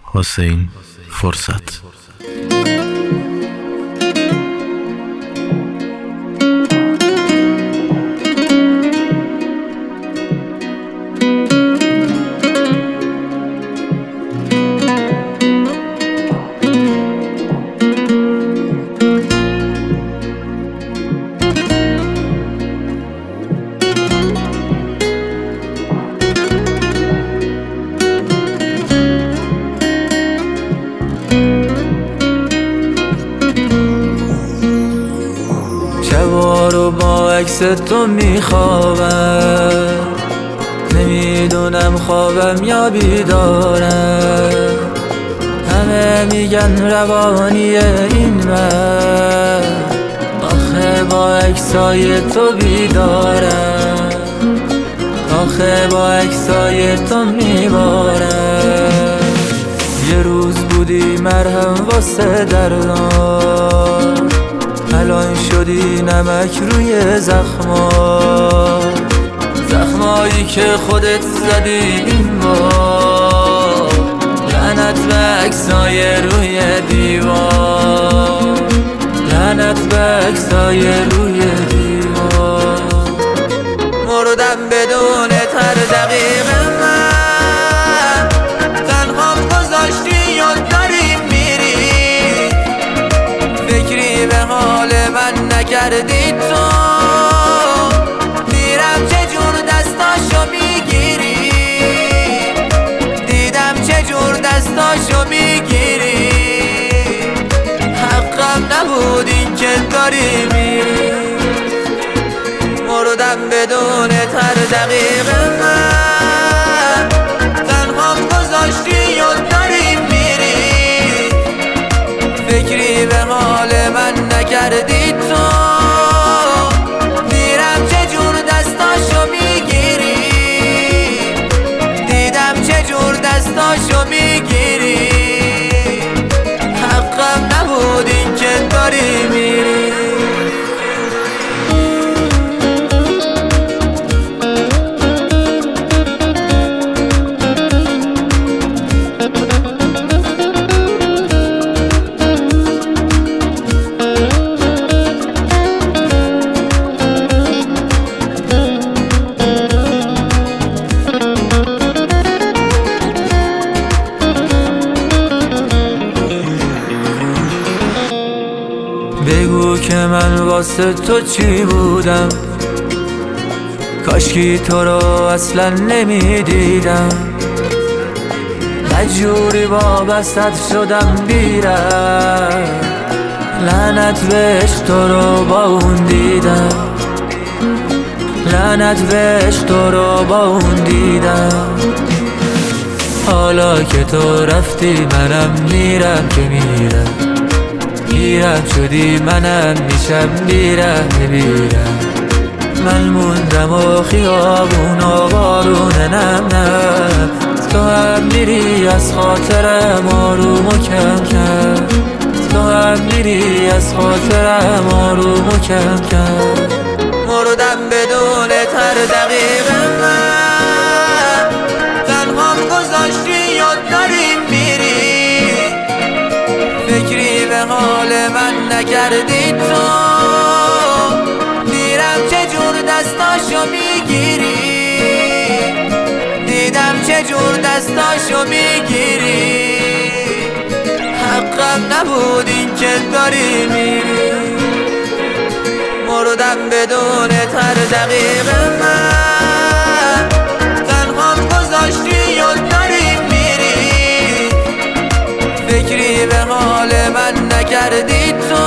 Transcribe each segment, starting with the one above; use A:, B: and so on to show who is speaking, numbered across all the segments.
A: حسین فرصت.
B: شبا رو با عکس تو میخوابم، نمیدونم خوابم یا بیدارم. همه میگن روانیه این من، آخه با عکسای تو بیدارم، آخه با عکسای تو میبارم. یه روز بودی مرهم واسه دردام، الان شدی نمک روی زخمایی که خودت زدی این بار. لعنت به عکسای روی دیوار، لعنت به عکسای روی دیوار. مردم بدون هر دقیقه، من تنهام گذاشتی و داری میری، فکری به حال من نکردی تو. دیدم چجور دستاشو میگیری، دیدم چجور دستاشو میگیری. حقم نبود این که داری میری. مردم بدون هر دقیقه، من تنهام گذاشتی و داری میری، فکری به حال من نکردی تو. دیدم چجور دستاشو میگیری، دیدم چجور دستاشو میگیری. حقم نبود این که داری میری. بگو که من واسه تو چی بودم، کاشکی تو رو اصلا نمیدیدم. مجبوری وابستت شدم بیرم، لعنت به عشق تو رو با اون دیدم، لعنت به عشق تو رو با اون دیدم. حالا که تو رفتی منم میرم که میرم شدی منم میشم میرم. من موندم و خیابون و بارون نم تو هم میری از خاطرم آروم و کم کم، تو هم میری از خاطرم آروم و کم کم. مردم بدون هر دقیقه، من تنهام گذاشتی و داری میری، فکری به حال من نکردی تو. دیدم چجور دستاشو میگیری، دیدم چجور دستاشو میگیری. حقم نبود این که داری میری. مردم بدون هر دقیقه، من تنهام گذاشتی و داری میری، فکری به حال من نکردی تو.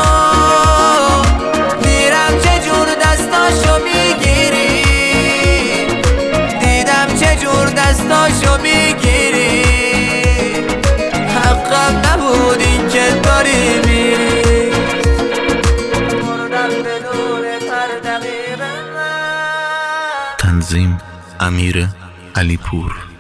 B: دیدم چجور دستاشو میگیری، دیدم چجور دستاشو میگیری. حقم نبود این که داری میری. مردم بدون هر دقیقه.
A: تنظیم امیر علیپور.